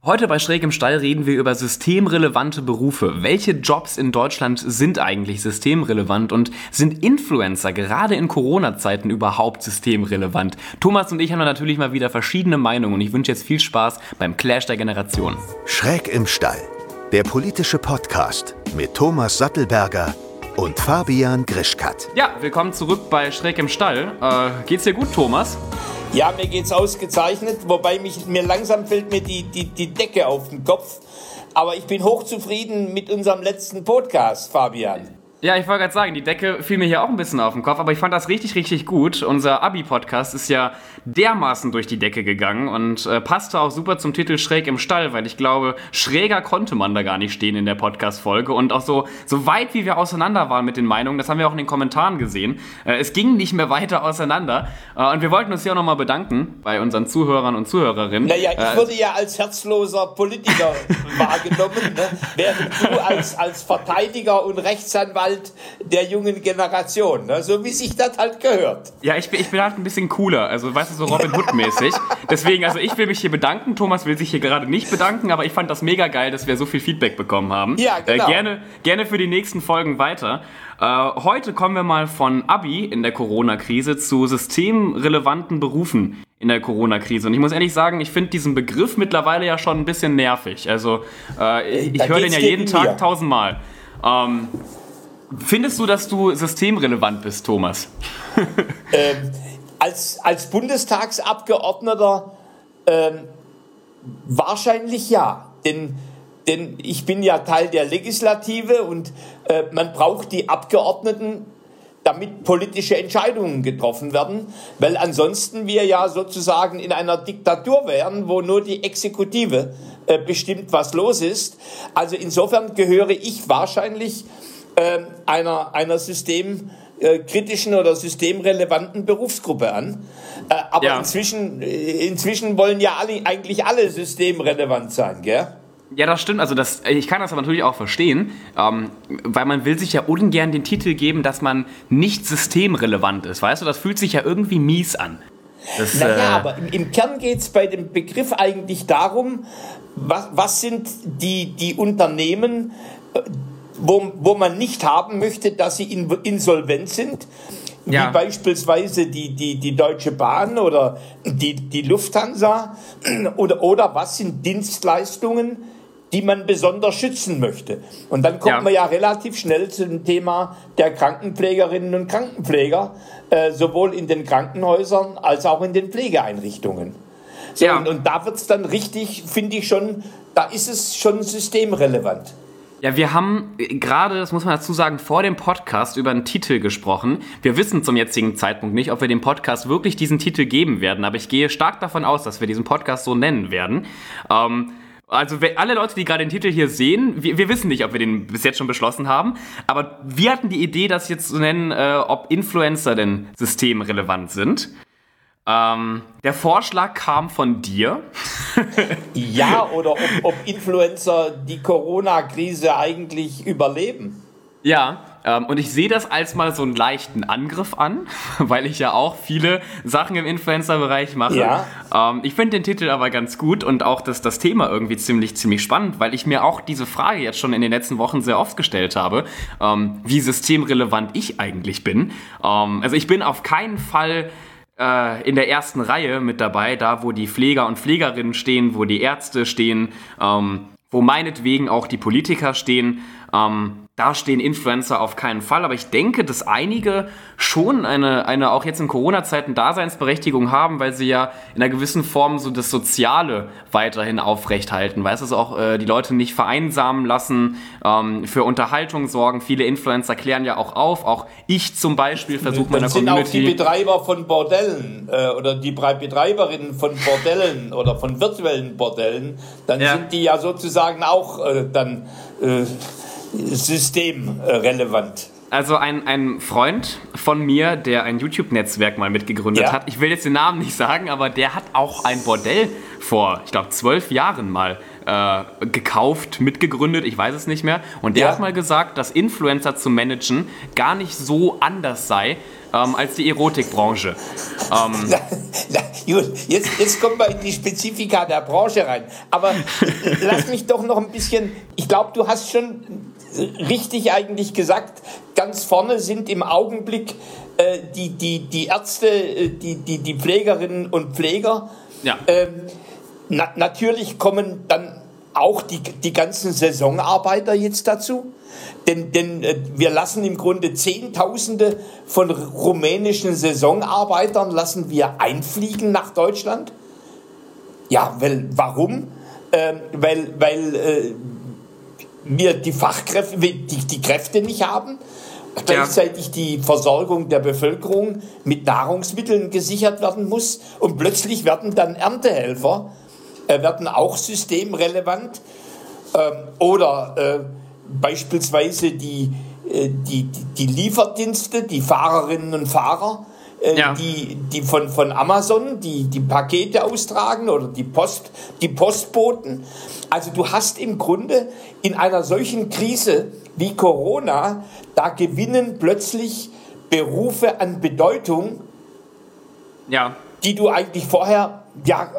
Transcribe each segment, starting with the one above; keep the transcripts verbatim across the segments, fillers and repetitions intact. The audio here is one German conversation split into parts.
Heute bei Schräg im Stall reden wir über systemrelevante Berufe. Welche Jobs in Deutschland sind eigentlich systemrelevant und sind Influencer gerade in Corona-Zeiten überhaupt systemrelevant? Thomas und ich haben da natürlich mal wieder verschiedene Meinungen und ich wünsche jetzt viel Spaß beim Clash der Generation. Schräg im Stall, der politische Podcast mit Thomas Sattelberger und Fabian Grischkat. Ja, willkommen zurück bei Schräg im Stall. Äh, geht's dir gut, Thomas? Ja, mir geht's ausgezeichnet, wobei mich, mir langsam fällt mir die, die, die Decke auf den Kopf. Aber ich bin hochzufrieden mit unserem letzten Podcast, Fabian. Ja, ich wollte gerade sagen, die Decke fiel mir hier auch ein bisschen auf den Kopf, aber ich fand das richtig, richtig gut. Unser Abi-Podcast ist ja dermaßen durch die Decke gegangen und äh, passte auch super zum Titel Schräg im Stall, weil ich glaube, schräger konnte man da gar nicht stehen in der Podcast-Folge. Und auch so, so weit, wie wir auseinander waren mit den Meinungen, das haben wir auch in den Kommentaren gesehen, äh, es ging nicht mehr weiter auseinander. Äh, und wir wollten uns hier auch nochmal bedanken bei unseren Zuhörern und Zuhörerinnen. Naja, ich äh, wurde ja als herzloser Politiker wahrgenommen, ne? Während du als, als Verteidiger und Rechtsanwalt der jungen Generation, ne? So wie sich das halt gehört. Ja, ich bin, ich bin halt ein bisschen cooler, also weißt du, so Robin Hood-mäßig. Deswegen, also ich will mich hier bedanken, Thomas will sich hier gerade nicht bedanken, aber ich fand das mega geil, dass wir so viel Feedback bekommen haben. Ja, genau. Äh, gerne, gerne für die nächsten Folgen weiter. Äh, heute kommen wir mal von Abi in der Corona-Krise zu systemrelevanten Berufen in der Corona-Krise. Und ich muss ehrlich sagen, ich finde diesen Begriff mittlerweile ja schon ein bisschen nervig. Also äh, ich, ich höre den ja jeden Tag tausendmal. Ähm, Findest du, dass du systemrelevant bist, Thomas? ähm, als, als Bundestagsabgeordneter ähm, wahrscheinlich ja. Denn, denn ich bin ja Teil der Legislative und äh, man braucht die Abgeordneten, damit politische Entscheidungen getroffen werden, weil ansonsten wir ja sozusagen in einer Diktatur wären, wo nur die Exekutive äh, bestimmt, was los ist. Also insofern gehöre ich wahrscheinlich einer, einer systemkritischen oder systemrelevanten Berufsgruppe an. Aber ja. inzwischen, inzwischen wollen ja alle, eigentlich alle systemrelevant sein, gell? Ja, das stimmt. Also das, ich kann das aber natürlich auch verstehen, ähm, weil man will sich ja ungern den Titel geben, dass man nicht systemrelevant ist. Weißt du, das fühlt sich ja irgendwie mies an. Das, naja, äh, aber im, im Kern geht es bei dem Begriff eigentlich darum, was, was sind die, die Unternehmen, Wo, wo man nicht haben möchte, dass sie in, insolvent sind, ja. wie beispielsweise die, die, die Deutsche Bahn oder die, die Lufthansa, oder, oder was sind Dienstleistungen, die man besonders schützen möchte. Und dann kommt ja. man ja relativ schnell zum Thema der Krankenpflegerinnen und Krankenpfleger, äh, sowohl in den Krankenhäusern als auch in den Pflegeeinrichtungen. So, ja. und, und da wird es dann richtig, finde ich schon, da ist es schon systemrelevant. Ja, wir haben gerade, das muss man dazu sagen, vor dem Podcast über einen Titel gesprochen. Wir wissen zum jetzigen Zeitpunkt nicht, ob wir dem Podcast wirklich diesen Titel geben werden, aber ich gehe stark davon aus, dass wir diesen Podcast so nennen werden. Ähm, also alle Leute, die gerade den Titel hier sehen, wir, wir wissen nicht, ob wir den bis jetzt schon beschlossen haben, aber wir hatten die Idee, das jetzt zu nennen, äh, ob Influencer denn systemrelevant sind. Ähm, der Vorschlag kam von dir. Ja, oder ob, ob Influencer die Corona-Krise eigentlich überleben. Ja, ähm, und ich sehe das als mal so einen leichten Angriff an, weil ich ja auch viele Sachen im Influencer-Bereich mache. Ja. Ähm, ich finde den Titel aber ganz gut und auch das, das Thema irgendwie ziemlich, ziemlich spannend, weil ich mir auch diese Frage jetzt schon in den letzten Wochen sehr oft gestellt habe, ähm, wie systemrelevant ich eigentlich bin. Ähm, also ich bin auf keinen Fall in der ersten Reihe mit dabei, da wo die Pfleger und Pflegerinnen stehen, wo die Ärzte stehen, ähm, wo meinetwegen auch die Politiker stehen. Ähm, da stehen Influencer auf keinen Fall, aber ich denke, dass einige schon eine, eine auch jetzt in Corona-Zeiten Daseinsberechtigung haben, weil sie ja in einer gewissen Form so das Soziale weiterhin aufrechthalten. Weißt du, also auch äh, die Leute nicht vereinsamen lassen, ähm, für Unterhaltung sorgen. Viele Influencer klären ja auch auf. Auch ich zum Beispiel versuche meiner sind Community... sind auch die Betreiber von Bordellen äh, oder die Betreiberinnen von Bordellen oder von virtuellen Bordellen, dann ja. sind die ja sozusagen auch äh, dann... Äh, systemrelevant. Also ein, ein Freund von mir, der ein YouTube-Netzwerk mal mitgegründet Ja. hat, ich will jetzt den Namen nicht sagen, aber der hat auch ein Bordell vor, ich glaube, zwölf Jahren mal äh, gekauft, mitgegründet, ich weiß es nicht mehr. Und der Ja. hat mal gesagt, dass Influencer zu managen gar nicht so anders sei ähm, als die Erotikbranche. Ähm, Na, na, gut, jetzt, jetzt kommen wir in die Spezifika der Branche rein. Aber lass mich doch noch ein bisschen, ich glaube, du hast schon richtig eigentlich gesagt, ganz vorne sind im Augenblick äh, die, die, die Ärzte, äh, die, die, die Pflegerinnen und Pfleger. ja. Ähm, na, natürlich kommen dann auch die, die ganzen Saisonarbeiter jetzt dazu. Denn, denn äh, wir lassen im Grunde Zehntausende von rumänischen Saisonarbeitern lassen wir einfliegen nach Deutschland. Ja, weil, warum? Ähm, weil weil äh, wir die Fachkräfte, die, die Kräfte nicht haben. Gleichzeitig die Versorgung der Bevölkerung mit Nahrungsmitteln gesichert werden muss. Und plötzlich werden dann Erntehelfer, äh, werden auch systemrelevant. Ähm, oder äh, beispielsweise die, äh, die, die, die Lieferdienste, die Fahrerinnen und Fahrer, äh, Ja. die, die von, von Amazon, die die Pakete austragen oder die Post, die Postboten. Also du hast im Grunde in einer solchen Krise wie Corona, da gewinnen plötzlich Berufe an Bedeutung, Ja. die du eigentlich vorher ja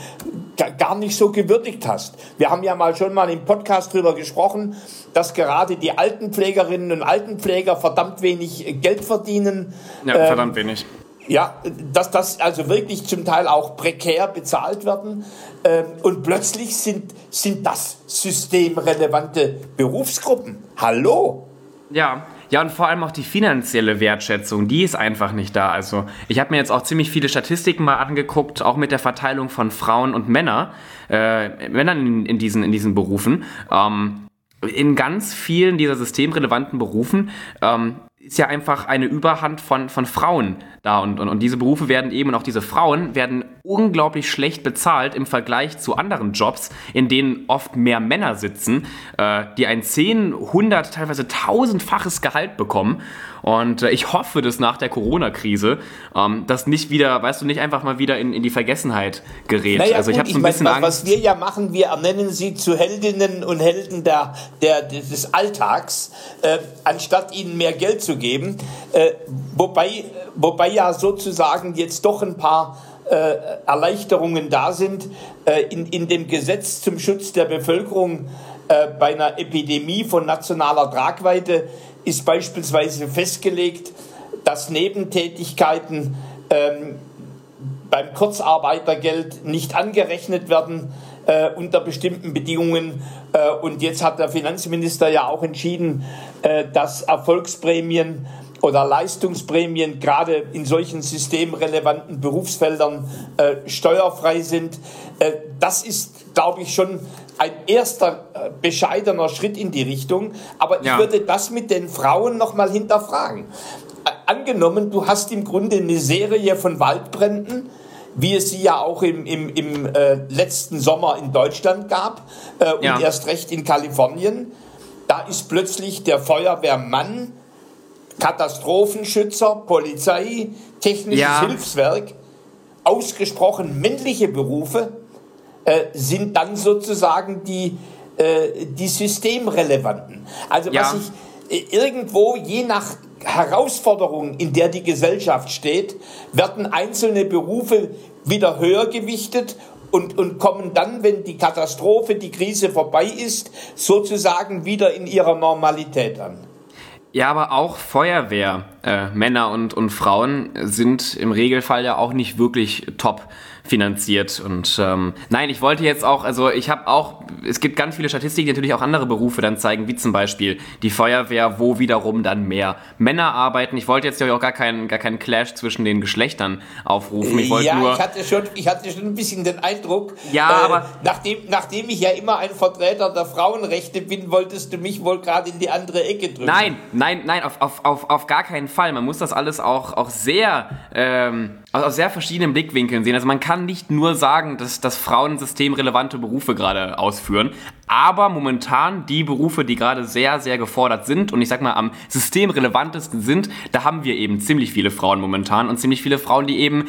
äh, gar nicht so gewürdigt hast. Wir haben ja mal schon mal im Podcast drüber gesprochen, dass gerade die Altenpflegerinnen und Altenpfleger verdammt wenig Geld verdienen. Ja, Ähm, verdammt wenig. Ja, dass das also wirklich zum Teil auch prekär bezahlt werden. Ähm, und plötzlich sind, sind das systemrelevante Berufsgruppen. Hallo? Ja, ja, und vor allem auch die finanzielle Wertschätzung, die ist einfach nicht da. Also ich habe mir jetzt auch ziemlich viele Statistiken mal angeguckt, auch mit der Verteilung von Frauen und Männer, äh, Männern in, in, diesen, in diesen Berufen. Ähm, in ganz vielen dieser systemrelevanten Berufen ähm, ist ja einfach eine Überhand von, von Frauen da. Und, und, und diese Berufe werden eben, und auch diese Frauen werden unglaublich schlecht bezahlt im Vergleich zu anderen Jobs, in denen oft mehr Männer sitzen, äh, die ein zehn, hundert, teilweise tausendfaches Gehalt bekommen. Und äh, ich hoffe, dass nach der Corona-Krise ähm, das nicht wieder, weißt du, nicht einfach mal wieder in, in die Vergessenheit gerät. Naja, also ich gut, habe so ein mein, bisschen was, Angst. was wir ja machen, wir ernennen sie zu Heldinnen und Helden der, der, des Alltags, äh, anstatt ihnen mehr Geld zu geben. Äh, wobei, wobei ja sozusagen jetzt doch ein paar äh, Erleichterungen da sind. Äh, in, in dem Gesetz zum Schutz der Bevölkerung äh, bei einer Epidemie von nationaler Tragweite ist beispielsweise festgelegt, dass Nebentätigkeiten ähm, beim Kurzarbeitergeld nicht angerechnet werden äh, unter bestimmten Bedingungen. Äh, und jetzt hat der Finanzminister ja auch entschieden, äh, dass Erfolgsprämien oder Leistungsprämien gerade in solchen systemrelevanten Berufsfeldern äh, steuerfrei sind. Äh, das ist, glaube ich, schon ein erster äh, bescheidener Schritt in die Richtung. Aber ich Ja. würde das mit den Frauen noch mal hinterfragen. Äh, angenommen, du hast im Grunde eine Serie von Waldbränden, wie es sie ja auch im, im, im äh, letzten Sommer in Deutschland gab äh, und Ja. erst recht in Kalifornien. Da ist plötzlich der Feuerwehrmann, Katastrophenschützer, Polizei, technisches Ja. Hilfswerk, ausgesprochen männliche Berufe, äh, sind dann sozusagen die, äh, die systemrelevanten. Also Ja. was ich äh, irgendwo je nach Herausforderung, in der die Gesellschaft steht, werden einzelne Berufe wieder höher gewichtet und, und kommen dann, wenn die Katastrophe, die Krise vorbei ist, sozusagen wieder in ihrer Normalität an. Ja, aber auch Feuerwehr, äh, Männer und, und Frauen sind im Regelfall ja auch nicht wirklich top finanziert. Und ähm, nein, ich wollte jetzt auch, also ich habe auch, es gibt ganz viele Statistiken, die natürlich auch andere Berufe dann zeigen, wie zum Beispiel die Feuerwehr, wo wiederum dann mehr Männer arbeiten. Ich wollte jetzt ja auch gar keinen, gar keinen Clash zwischen den Geschlechtern aufrufen. Ich wollte ja, nur ich hatte, schon, ich hatte schon ein bisschen den Eindruck, Ja, äh, aber- nachdem, nachdem ich ja immer ein Vertreter der Frauenrechte bin, wolltest du mich wohl gerade in die andere Ecke drücken. Nein, nein, nein, auf, auf, auf, auf gar keinen Fall. Man muss das alles auch, auch sehr ähm, aus sehr verschiedenen Blickwinkeln sehen. Also man kann nicht nur sagen, dass, dass Frauen systemrelevante Berufe gerade ausführen, aber momentan die Berufe, die gerade sehr, sehr gefordert sind und ich sag mal am systemrelevantesten sind, da haben wir eben ziemlich viele Frauen momentan und ziemlich viele Frauen, die eben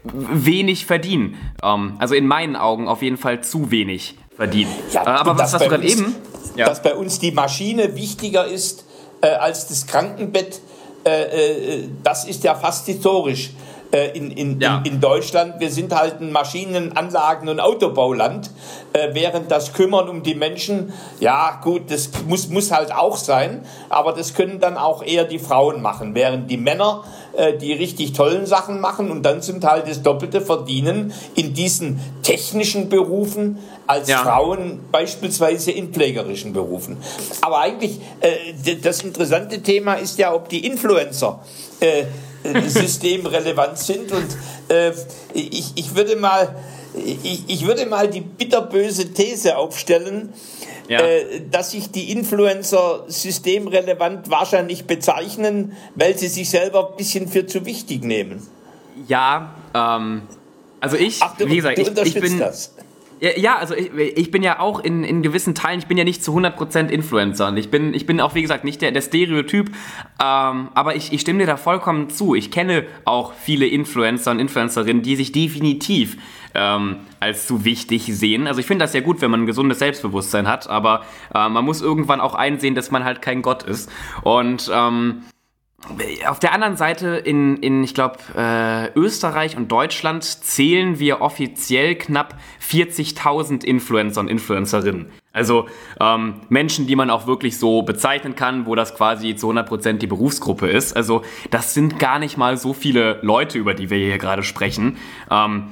wenig verdienen. Ähm, also in meinen Augen auf jeden Fall zu wenig verdienen. Ja, äh, aber was, was du gerade eben... Ja. Dass bei uns die Maschine wichtiger ist äh, als das Krankenbett, äh, äh, das ist ja fast historisch. In, in, ja. in, in Deutschland, wir sind halt ein Maschinen-, Anlagen- und Autobauland, äh, während das Kümmern um die Menschen, ja gut, das muss, muss halt auch sein, aber das können dann auch eher die Frauen machen, während die Männer äh, die richtig tollen Sachen machen und dann zum Teil das Doppelte verdienen in diesen technischen Berufen als ja. Frauen beispielsweise in pflegerischen Berufen. Aber eigentlich, äh, das interessante Thema ist ja, ob die Influencer äh, systemrelevant sind und äh, ich, ich würde mal ich, ich würde mal die bitterböse These aufstellen, ja. äh, dass sich die Influencer systemrelevant wahrscheinlich bezeichnen, weil sie sich selber ein bisschen für zu wichtig nehmen. Ja, ähm, also ich, Ach, du, wie gesagt, du ich, unterstützt ich bin das. Ja, also ich, ich bin ja auch in, in gewissen Teilen, ich bin ja nicht zu hundert Prozent Influencer und ich bin, ich bin auch, wie gesagt, nicht der, der Stereotyp, ähm, aber ich, ich stimme dir da vollkommen zu. Ich kenne auch viele Influencer und Influencerinnen, die sich definitiv ähm, als zu wichtig sehen. Also ich finde das ja gut, wenn man ein gesundes Selbstbewusstsein hat, aber äh, man muss irgendwann auch einsehen, dass man halt kein Gott ist. Und ähm, auf der anderen Seite, in, in ich glaube, äh, Österreich und Deutschland zählen wir offiziell knapp vierzigtausend Influencer und Influencerinnen. Also ähm, Menschen, die man auch wirklich so bezeichnen kann, wo das quasi zu hundert Prozent die Berufsgruppe ist. Also das sind gar nicht mal so viele Leute, über die wir hier gerade sprechen. Ähm,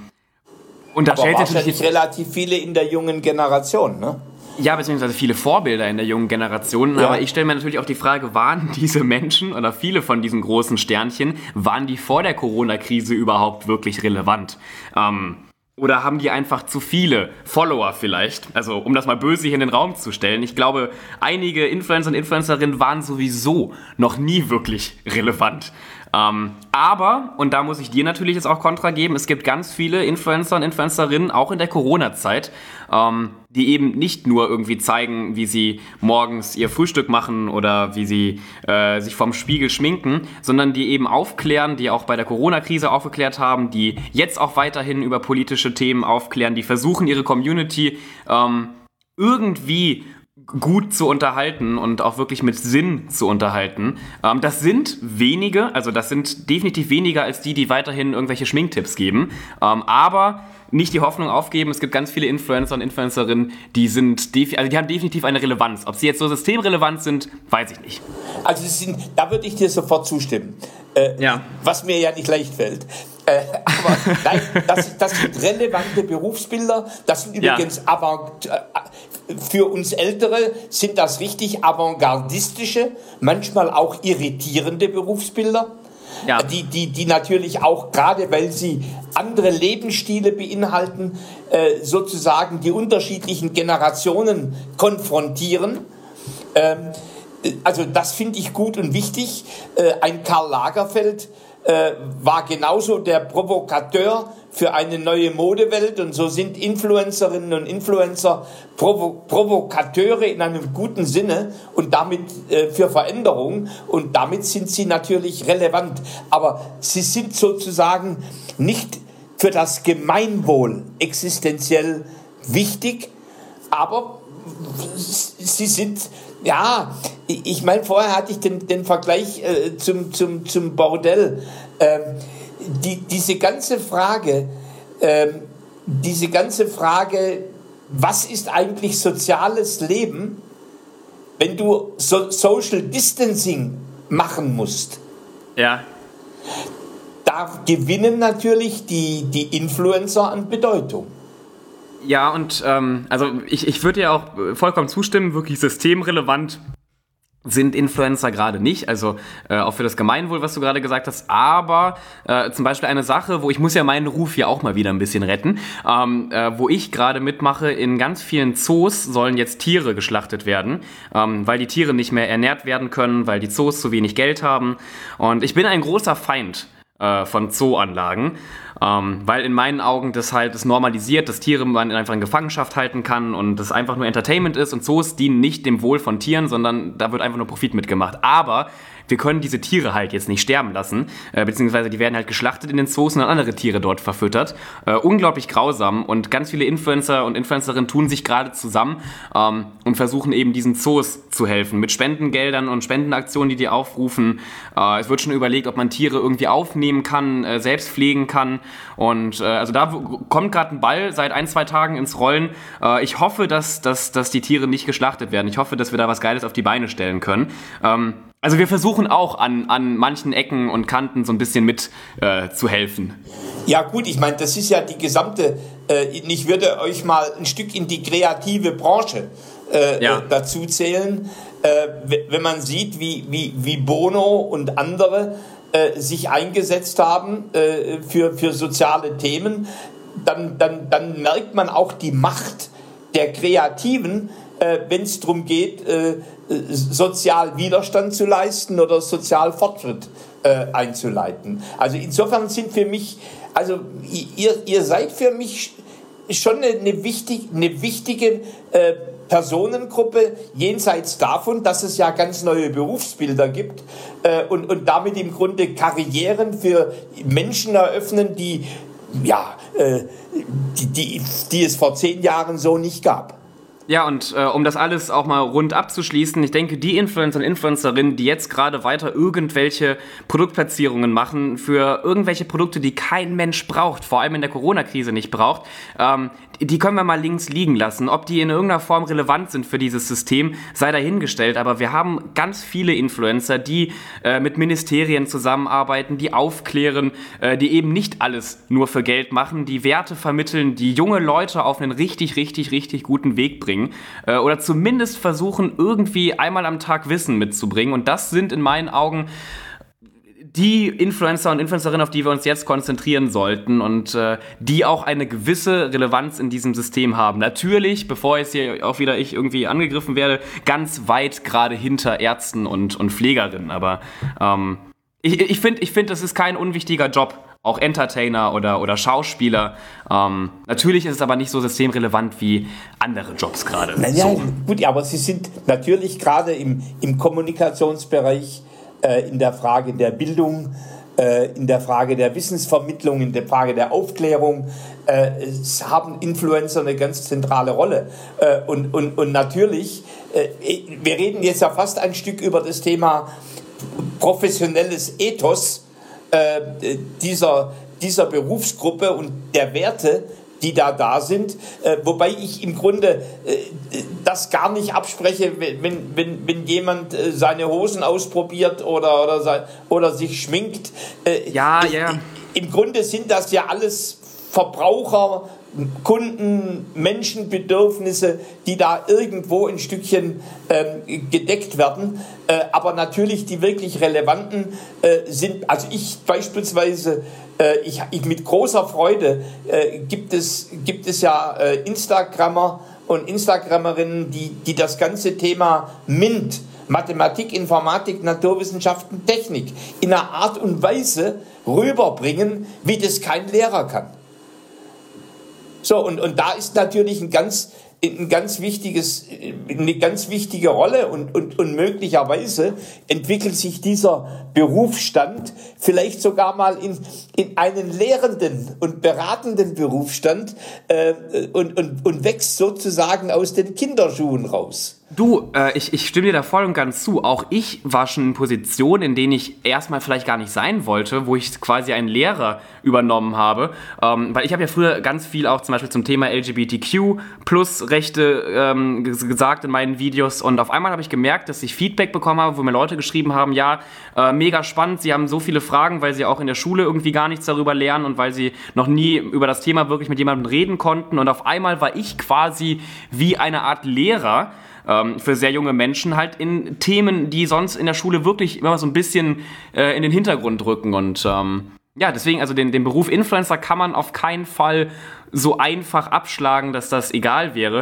und da Aber stellt wahrscheinlich natürlich relativ viele in der jungen Generation, ne? Ja, beziehungsweise viele Vorbilder in der jungen Generation. Ja. Aber ich stelle mir natürlich auch die Frage, waren diese Menschen oder viele von diesen großen Sternchen, waren die vor der Corona-Krise überhaupt wirklich relevant? Ähm, oder haben die einfach zu viele Follower vielleicht? Also um das mal böse hier in den Raum zu stellen. Ich glaube, einige Influencer und Influencerinnen waren sowieso noch nie wirklich relevant. Ähm, aber, und da muss ich dir natürlich jetzt auch Kontra geben, es gibt ganz viele Influencer und Influencerinnen, auch in der Corona-Zeit, ähm, die eben nicht nur irgendwie zeigen, wie sie morgens ihr Frühstück machen oder wie sie äh, sich vorm Spiegel schminken, sondern die eben aufklären, die auch bei der Corona-Krise aufgeklärt haben, die jetzt auch weiterhin über politische Themen aufklären, die versuchen, ihre Community ähm, irgendwie gut zu unterhalten und auch wirklich mit Sinn zu unterhalten. Ähm, das sind wenige, also das sind definitiv weniger als die, die weiterhin irgendwelche Schminktipps geben. Ähm, aber nicht die Hoffnung aufgeben, es gibt ganz viele Influencer und Influencerinnen, die sind, defi- also die haben definitiv eine Relevanz. Ob sie jetzt so systemrelevant sind, weiß ich nicht. Also es sind, da würde ich dir sofort zustimmen. Äh, ja. Was mir ja nicht leicht fällt. Äh, aber nein, das, das sind relevante Berufsbilder. Das sind übrigens ja. avant, äh, für uns Ältere sind das richtig avantgardistische, manchmal auch irritierende Berufsbilder. Ja. Die, die, die natürlich auch, gerade weil sie andere Lebensstile beinhalten, äh, sozusagen die unterschiedlichen Generationen konfrontieren. Ähm, also das finde ich gut und wichtig. Äh, ein Karl Lagerfeld äh, war genauso der Provokateur für eine neue Modewelt und so sind Influencerinnen und Influencer Provo- Provokateure in einem guten Sinne und damit äh, für Veränderung und damit sind sie natürlich relevant. Aber sie sind sozusagen nicht für das Gemeinwohl existenziell wichtig, aber sie sind, ja, ich meine, vorher hatte ich den, den Vergleich äh, zum, zum, zum Bordell. Ähm, die, diese ganze Frage, ähm, diese ganze Frage, was ist eigentlich soziales Leben, wenn du so Social Distancing machen musst? Ja. Da gewinnen natürlich die, die Influencer an Bedeutung. Ja, und ähm, also ich, ich würde dir auch vollkommen zustimmen, wirklich systemrelevant sind Influencer gerade nicht, also äh, auch für das Gemeinwohl, was du gerade gesagt hast, aber äh, zum Beispiel eine Sache, wo ich muss ja meinen Ruf hier auch mal wieder ein bisschen retten, ähm, äh, wo ich gerade mitmache, in ganz vielen Zoos sollen jetzt Tiere geschlachtet werden, ähm, weil die Tiere nicht mehr ernährt werden können, weil die Zoos zu wenig Geld haben und ich bin ein großer Feind äh, von Zooanlagen Ähm, weil in meinen Augen das halt das normalisiert, dass Tiere man einfach in Gefangenschaft halten kann und das einfach nur Entertainment ist und Zoos dienen nicht dem Wohl von Tieren, sondern da wird einfach nur Profit mitgemacht. Aber wir können diese Tiere halt jetzt nicht sterben lassen, äh, beziehungsweise die werden halt geschlachtet in den Zoos und dann andere Tiere dort verfüttert. Äh, unglaublich grausam und ganz viele Influencer und Influencerinnen tun sich gerade zusammen ähm, und versuchen eben diesen Zoos zu helfen mit Spendengeldern und Spendenaktionen, die die aufrufen. Äh, es wird schon überlegt, ob man Tiere irgendwie aufnehmen kann, äh, selbst pflegen kann und äh, also da w- kommt gerade ein Ball seit ein, zwei Tagen ins Rollen. Äh, ich hoffe, dass, dass, dass die Tiere nicht geschlachtet werden. Ich hoffe, dass wir da was Geiles auf die Beine stellen können. Ähm, Also wir versuchen auch an, an manchen Ecken und Kanten so ein bisschen mit äh, zu helfen. Ja gut, ich meine, das ist ja die gesamte, äh, ich würde euch mal ein Stück in die kreative Branche äh, ja. äh, dazu zählen. Äh, wenn man sieht, wie, wie, wie Bono und andere äh, sich eingesetzt haben äh, für, für soziale Themen, dann, dann, dann merkt man auch die Macht der Kreativen, äh, wenn es darum geht, äh, sozial Widerstand zu leisten oder sozial Fortschritt äh, einzuleiten. Also insofern sind für mich, also ihr, ihr seid für mich schon eine, eine, wichtig, eine wichtige äh, Personengruppe, jenseits davon, dass es ja ganz neue Berufsbilder gibt äh, und, und damit im Grunde Karrieren für Menschen eröffnen, die, ja, äh, die, die, die es vor zehn Jahren so nicht gab. Ja, und äh, um das alles auch mal rund abzuschließen, ich denke, die Influencer und Influencerinnen, die jetzt gerade weiter irgendwelche Produktplatzierungen machen für irgendwelche Produkte, die kein Mensch braucht, vor allem in der Corona-Krise nicht braucht, ähm, die können wir mal links liegen lassen. Ob die in irgendeiner Form relevant sind für dieses System, sei dahingestellt. Aber wir haben ganz viele Influencer, die äh, mit Ministerien zusammenarbeiten, die aufklären, äh, die eben nicht alles nur für Geld machen, die Werte vermitteln, die junge Leute auf einen richtig, richtig, richtig guten Weg bringen. Äh, oder zumindest versuchen, irgendwie einmal am Tag Wissen mitzubringen. Und das sind in meinen Augen die Influencer und Influencerinnen, auf die wir uns jetzt konzentrieren sollten und äh, die auch eine gewisse Relevanz in diesem System haben. Natürlich, bevor jetzt hier auch wieder ich irgendwie angegriffen werde, ganz weit gerade hinter Ärzten und, und Pflegerinnen. Aber ähm, ich, ich finde, ich find, das ist kein unwichtiger Job. Auch Entertainer oder, oder Schauspieler. Ähm, natürlich ist es aber nicht so systemrelevant wie andere Jobs gerade. Naja, so. Gut, aber sie sind natürlich gerade im, im Kommunikationsbereich, äh, in der Frage der Bildung, äh, in der Frage der Wissensvermittlung, in der Frage der Aufklärung, äh, es haben Influencer eine ganz zentrale Rolle. Äh, und, und, und natürlich, äh, wir reden jetzt ja fast ein Stück über das Thema professionelles Ethos, Äh, dieser, dieser Berufsgruppe und der Werte, die da da sind, äh, wobei ich im Grunde äh, das gar nicht abspreche, wenn, wenn, wenn jemand äh, seine Hosen ausprobiert oder, oder, sein, oder sich schminkt. Äh, ja, ja. Äh, Im Grunde sind das ja alles Verbraucher, Kunden, Menschenbedürfnisse, die da irgendwo ein Stückchen ähm, gedeckt werden. Äh, aber natürlich die wirklich relevanten äh, sind, also ich beispielsweise, äh, ich, ich mit großer Freude äh, gibt es, gibt es ja äh, Instagrammer und Instagrammerinnen, die, die das ganze Thema MINT, Mathematik, Informatik, Naturwissenschaften, Technik in einer Art und Weise rüberbringen, wie das kein Lehrer kann. So, und, und da ist natürlich ein ganz, ein ganz wichtiges, eine ganz wichtige Rolle und, und, und möglicherweise entwickelt sich dieser Berufsstand vielleicht sogar mal in, in einen lehrenden und beratenden Berufsstand äh, und, und, und wächst sozusagen aus den Kinderschuhen raus. Du, äh, ich, ich stimme dir da voll und ganz zu. Auch ich war schon in Positionen, in denen ich erstmal vielleicht gar nicht sein wollte, wo ich quasi einen Lehrer übernommen habe. Ähm, weil ich habe ja früher ganz viel auch zum Beispiel zum Thema L G B T Q plus Rechte ähm, gesagt in meinen Videos. Und auf einmal habe ich gemerkt, dass ich Feedback bekommen habe, wo mir Leute geschrieben haben, ja, äh, mega spannend, sie haben so viele Fragen, weil sie auch in der Schule irgendwie gar nichts darüber lernen und weil sie noch nie über das Thema wirklich mit jemandem reden konnten. Und auf einmal war ich quasi wie eine Art Lehrer, Ähm, für sehr junge Menschen halt in Themen, die sonst in der Schule wirklich immer so ein bisschen äh, in den Hintergrund rücken. Und ähm, ja, deswegen, also den, den Beruf Influencer kann man auf keinen Fall so einfach abschlagen, dass das egal wäre.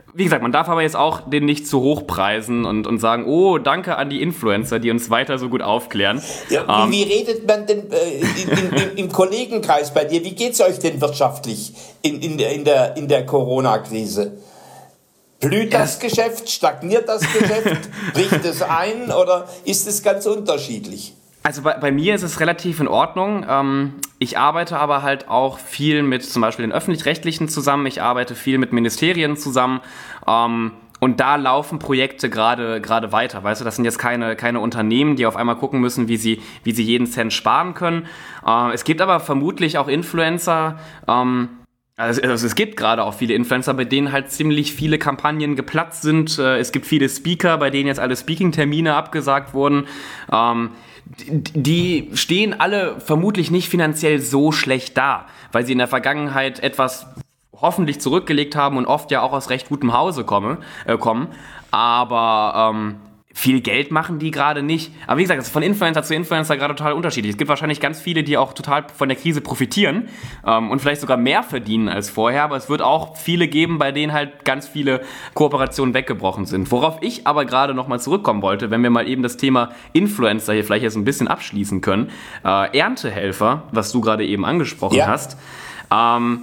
Wie gesagt, man darf aber jetzt auch den nicht zu hoch preisen und, und sagen, oh, danke an die Influencer, die uns weiter so gut aufklären. Ja, ähm, wie, wie redet man denn äh, in, in, in, im Kollegenkreis bei dir? Wie geht's euch denn wirtschaftlich in, in, in der, in der Corona-Krise? Blüht das ja. Geschäft? Stagniert das Geschäft? Bricht es ein? Oder ist es ganz unterschiedlich? Also bei, bei mir ist es relativ in Ordnung. Ähm, ich arbeite aber halt auch viel mit zum Beispiel den Öffentlich-Rechtlichen zusammen. Ich arbeite viel mit Ministerien zusammen. Ähm, und da laufen Projekte gerade gerade weiter. Weißt du, das sind jetzt keine, keine Unternehmen, die auf einmal gucken müssen, wie sie, wie sie jeden Cent sparen können. Äh, es gibt aber vermutlich auch Influencer, ähm, Also, also es gibt gerade auch viele Influencer, bei denen halt ziemlich viele Kampagnen geplatzt sind. Es gibt viele Speaker, bei denen jetzt alle Speaking-Termine abgesagt wurden. Ähm, die stehen alle vermutlich nicht finanziell so schlecht da, weil sie in der Vergangenheit etwas hoffentlich zurückgelegt haben und oft ja auch aus recht gutem Hause komme, äh, kommen. Aber ähm, viel Geld machen die gerade nicht. Aber wie gesagt, das ist von Influencer zu Influencer gerade total unterschiedlich. Es gibt wahrscheinlich ganz viele, die auch total von der Krise profitieren ähm, und vielleicht sogar mehr verdienen als vorher. Aber es wird auch viele geben, bei denen halt ganz viele Kooperationen weggebrochen sind. Worauf ich aber gerade nochmal zurückkommen wollte, wenn wir mal eben das Thema Influencer hier vielleicht jetzt ein bisschen abschließen können. Äh, Erntehelfer, was du gerade eben angesprochen ja. hast. Ähm,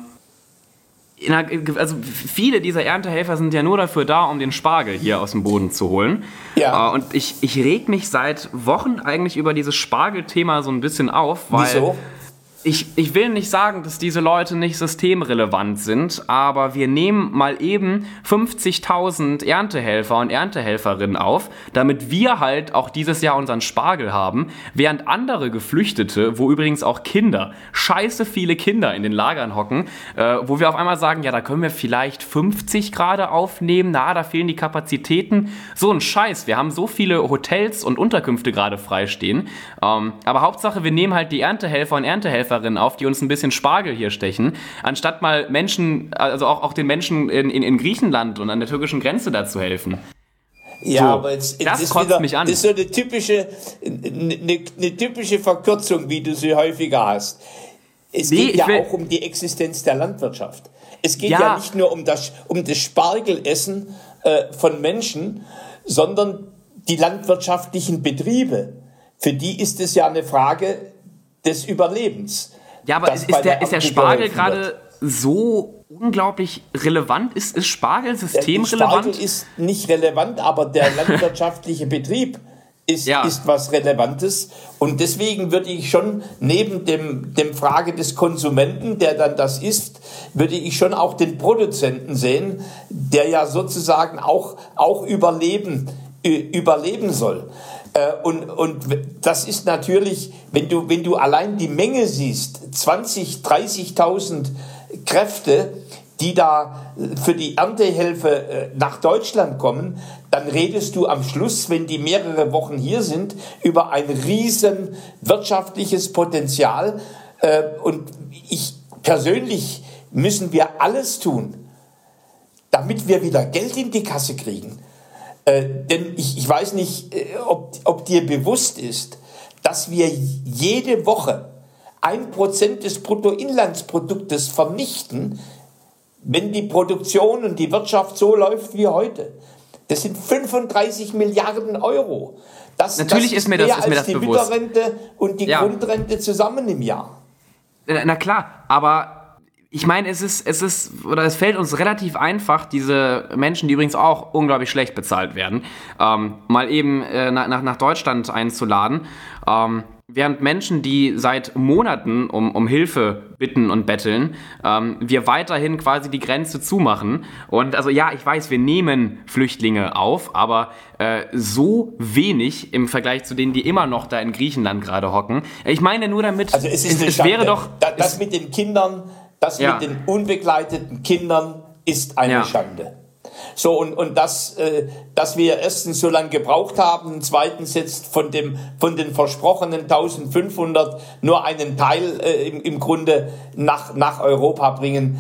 Also viele dieser Erntehelfer sind ja nur dafür da, um den Spargel hier aus dem Boden zu holen. Ja. Und ich, ich reg mich seit Wochen eigentlich über dieses Spargelthema so ein bisschen auf, weil Wieso? Ich, ich will nicht sagen, dass diese Leute nicht systemrelevant sind, aber wir nehmen mal eben fünfzigtausend Erntehelfer und Erntehelferinnen auf, damit wir halt auch dieses Jahr unseren Spargel haben, während andere Geflüchtete, wo übrigens auch Kinder, scheiße viele Kinder in den Lagern hocken, äh, wo wir auf einmal sagen, ja, da können wir vielleicht fünfzig gerade aufnehmen, na, da fehlen die Kapazitäten. So ein Scheiß, wir haben so viele Hotels und Unterkünfte gerade freistehen, ähm, aber Hauptsache, wir nehmen halt die Erntehelfer und Erntehelfer auf, die uns ein bisschen Spargel hier stechen, anstatt mal Menschen, also auch, auch den Menschen in, in, in Griechenland und an der türkischen Grenze da zu helfen. Ja, so, aber jetzt, jetzt das ist kotzt wieder, mich an. Das ist so eine typische, eine, eine typische Verkürzung, wie du sie häufiger hast. Es nee, geht ja auch um die Existenz der Landwirtschaft. Es geht ja, ja nicht nur um das, um das Spargelessen äh, von Menschen, sondern die landwirtschaftlichen Betriebe. Für die ist es ja eine Frage des Überlebens. Ja, aber ist, ist, der, ist der Spargel gerade so unglaublich relevant? Ist, ist Spargel systemrelevant? Spargel ist nicht relevant, aber der landwirtschaftliche Betrieb ist, ja. ist was Relevantes. Und deswegen würde ich schon neben dem, dem Frage des Konsumenten, der dann das isst, würde ich schon auch den Produzenten sehen, der ja sozusagen auch, auch überleben, überleben soll. Und, und das ist natürlich, wenn du, wenn du allein die Menge siehst, zwanzigtausend, dreißigtausend Kräfte, die da für die Erntehilfe nach Deutschland kommen, dann redest du am Schluss, wenn die mehrere Wochen hier sind, über ein riesen wirtschaftliches Potenzial. Und ich persönlich müssen wir alles tun, damit wir wieder Geld in die Kasse kriegen. Äh, denn ich, ich weiß nicht, äh, ob, ob dir bewusst ist, dass wir jede Woche ein Prozent des Bruttoinlandsproduktes vernichten, wenn die Produktion und die Wirtschaft so läuft wie heute. Das sind fünfunddreißig Milliarden Euro. Das, Natürlich das ist, ist mir mehr das, ist mir als das die bewusst. Mütterrente und die ja. Grundrente zusammen im Jahr. Na klar, aber ich meine, es ist, es ist, oder es fällt uns relativ einfach, diese Menschen, die übrigens auch unglaublich schlecht bezahlt werden, ähm, mal eben äh, nach, nach Deutschland einzuladen, ähm, während Menschen, die seit Monaten um, um Hilfe bitten und betteln, ähm, wir weiterhin quasi die Grenze zumachen. Und also ja, ich weiß, wir nehmen Flüchtlinge auf, aber äh, so wenig im Vergleich zu denen, die immer noch da in Griechenland gerade hocken. Ich meine nur damit, also es, ist es, es wäre doch... Das, das mit den Kindern... Das ja. mit den unbegleiteten Kindern ist eine ja. Schande. So, und, und das, äh, dass wir erstens so lange gebraucht haben, zweitens jetzt von dem, von den versprochenen eintausendfünfhundert nur einen Teil äh, im, im Grunde nach, nach Europa bringen,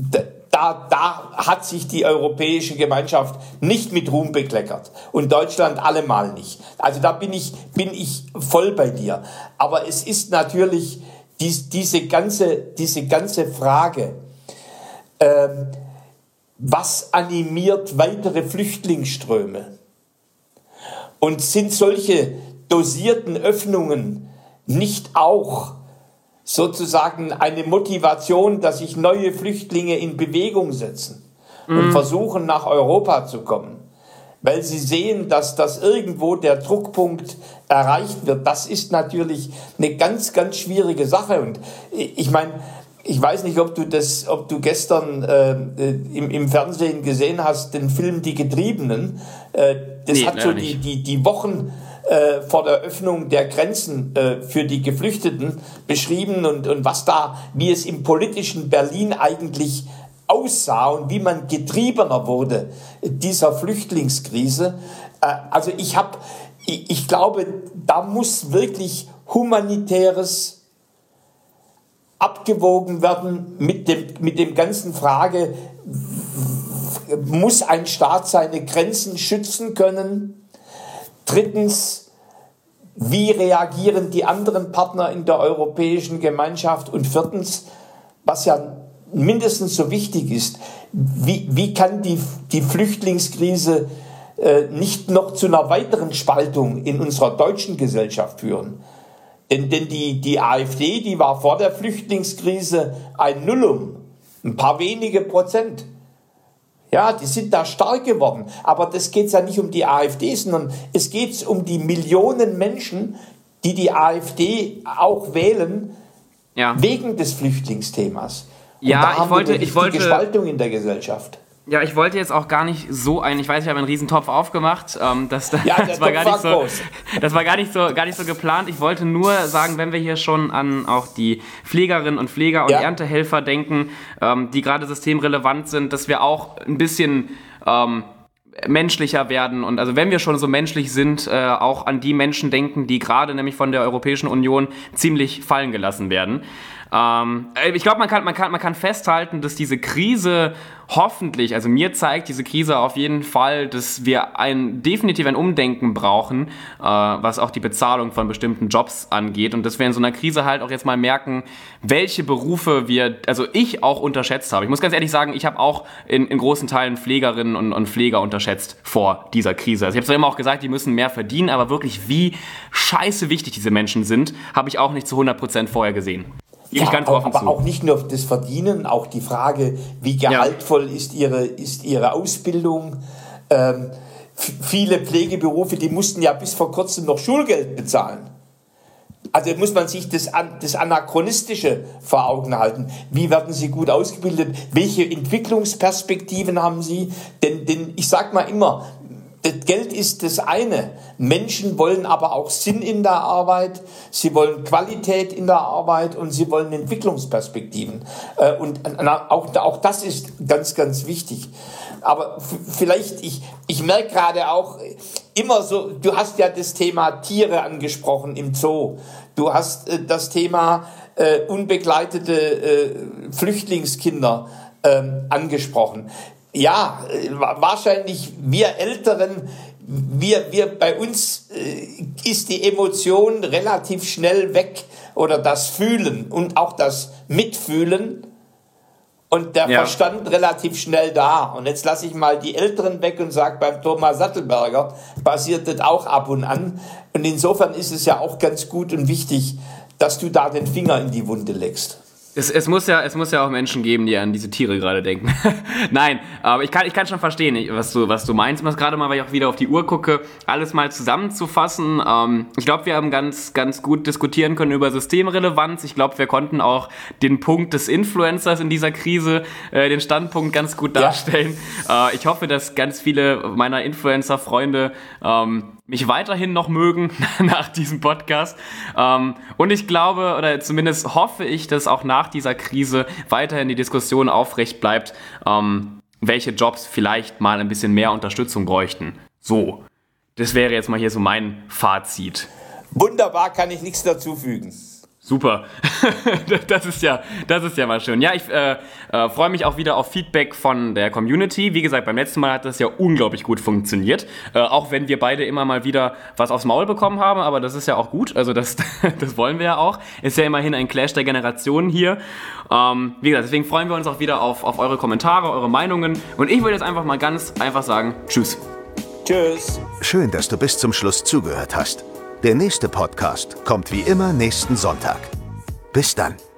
da, da hat sich die europäische Gemeinschaft nicht mit Ruhm bekleckert. Und Deutschland allemal nicht. Also da bin ich, bin ich voll bei dir. Aber es ist natürlich Dies, diese, ganze, diese ganze Frage, ähm, was animiert weitere Flüchtlingsströme? Und sind solche dosierten Öffnungen nicht auch sozusagen eine Motivation, dass sich neue Flüchtlinge in Bewegung setzen und mm. versuchen, nach Europa zu kommen? Weil sie sehen, dass das irgendwo der Druckpunkt erreicht wird. Das ist natürlich eine ganz, ganz schwierige Sache. Und ich meine, ich weiß nicht, ob du das, ob du gestern äh, im, im Fernsehen gesehen hast, den Film Die Getriebenen. Äh, das nee, hat so die, die, die Wochen äh, vor der Öffnung der Grenzen äh, für die Geflüchteten beschrieben und, und was da, wie es im politischen Berlin eigentlich aussah und wie man getriebener wurde dieser Flüchtlingskrise. Äh, also ich habe, ich, ich glaube, da muss wirklich humanitäres abgewogen werden mit dem, mit dem ganzen Frage, muss ein Staat seine Grenzen schützen können? Drittens, wie reagieren die anderen Partner in der europäischen Gemeinschaft? Und viertens, was ja mindestens so wichtig ist, wie, wie kann die, die Flüchtlingskrise äh, nicht noch zu einer weiteren Spaltung in unserer deutschen Gesellschaft führen? Denn, denn die, die AfD, die war vor der Flüchtlingskrise ein Nullum, ein paar wenige Prozent. Ja, die sind da stark geworden. Aber das geht ja nicht um die AfD, sondern es geht um die Millionen Menschen, die die AfD auch wählen, ja, wegen des Flüchtlingsthemas. Und ja, da ich haben wollte, wir ich wollte die Spaltung in der Gesellschaft. Ja, ich wollte jetzt auch gar nicht so ein, ich weiß, ich habe einen riesen Topf aufgemacht, ähm, das, ja, das, war gar nicht so, das war gar nicht so, gar nicht so geplant. Ich wollte nur sagen, wenn wir hier schon an auch die Pflegerinnen und Pfleger und ja. Erntehelfer denken, ähm, die gerade systemrelevant sind, dass wir auch ein bisschen ähm, menschlicher werden und also wenn wir schon so menschlich sind, äh, auch an die Menschen denken, die gerade nämlich von der Europäischen Union ziemlich fallen gelassen werden. Ähm, ich glaube, man kann, man, kann, man kann festhalten, dass diese Krise hoffentlich, also mir zeigt diese Krise auf jeden Fall, dass wir ein, definitiv ein Umdenken brauchen, äh, was auch die Bezahlung von bestimmten Jobs angeht und dass wir in so einer Krise halt auch jetzt mal merken, welche Berufe wir, also ich auch unterschätzt habe. Ich muss ganz ehrlich sagen, ich habe auch in, in großen Teilen Pflegerinnen und, und Pfleger unterschätzt vor dieser Krise. Also ich habe zwar immer auch gesagt, die müssen mehr verdienen, aber wirklich wie scheiße wichtig diese Menschen sind, habe ich auch nicht zu hundert Prozent vorher gesehen. Ja, ganz auch, aber zu. Auch nicht nur das Verdienen, auch die Frage, wie gehaltvoll ja. ist, ihre, ist ihre Ausbildung. Ähm, f- viele Pflegeberufe, die mussten ja bis vor kurzem noch Schulgeld bezahlen. Also muss man sich das, das Anachronistische vor Augen halten. Wie werden sie gut ausgebildet? Welche Entwicklungsperspektiven haben sie? Denn, denn ich sage mal immer, das Geld ist das eine. Menschen wollen aber auch Sinn in der Arbeit, sie wollen Qualität in der Arbeit und sie wollen Entwicklungsperspektiven. Und auch, auch das ist ganz, ganz wichtig. Aber vielleicht, ich, ich merke gerade auch immer so, du hast ja das Thema Tiere angesprochen im Zoo. Du hast äh, das Thema äh, unbegleitete äh, Flüchtlingskinder äh, angesprochen. Ja, wahrscheinlich wir Älteren, wir, wir bei uns äh, ist die Emotion relativ schnell weg oder das Fühlen und auch das Mitfühlen und der ja. Verstand relativ schnell da. Und jetzt lasse ich mal die Älteren weg und sage, beim Thomas Sattelberger passiert das auch ab und an. Und insofern ist es ja auch ganz gut und wichtig, dass du da den Finger in die Wunde legst. Es, es, muss ja, es muss ja auch Menschen geben, die an diese Tiere gerade denken. Nein, aber ich kann, ich kann schon verstehen, was du, was du meinst. Um das gerade mal, weil ich auch wieder auf die Uhr gucke, alles mal zusammenzufassen. Ähm, ich glaube, wir haben ganz, ganz gut diskutieren können über Systemrelevanz. Ich glaube, wir konnten auch den Punkt des Influencers in dieser Krise, äh, den Standpunkt ganz gut darstellen. Ja. Äh, ich hoffe, dass ganz viele meiner Influencer-Freunde ähm, mich weiterhin noch mögen nach diesem Podcast. Ähm, und ich glaube, oder zumindest hoffe ich, dass auch nach dieser Krise weiterhin die Diskussion aufrecht bleibt, ähm, welche Jobs vielleicht mal ein bisschen mehr Unterstützung bräuchten. So, das wäre jetzt mal hier so mein Fazit. Wunderbar, kann ich nichts dazu fügen. Super. Das ist ja, das ist ja mal schön. Ja, ich äh, äh, freue mich auch wieder auf Feedback von der Community. Wie gesagt, beim letzten Mal hat das ja unglaublich gut funktioniert. Äh, auch wenn wir beide immer mal wieder was aufs Maul bekommen haben, aber das ist ja auch gut. Also das, das wollen wir ja auch. Ist ja immerhin ein Clash der Generationen hier. Ähm, wie gesagt, deswegen freuen wir uns auch wieder auf, auf eure Kommentare, eure Meinungen. Und ich würde jetzt einfach mal ganz einfach sagen, tschüss. Tschüss. Schön, dass du bis zum Schluss zugehört hast. Der nächste Podcast kommt wie immer nächsten Sonntag. Bis dann.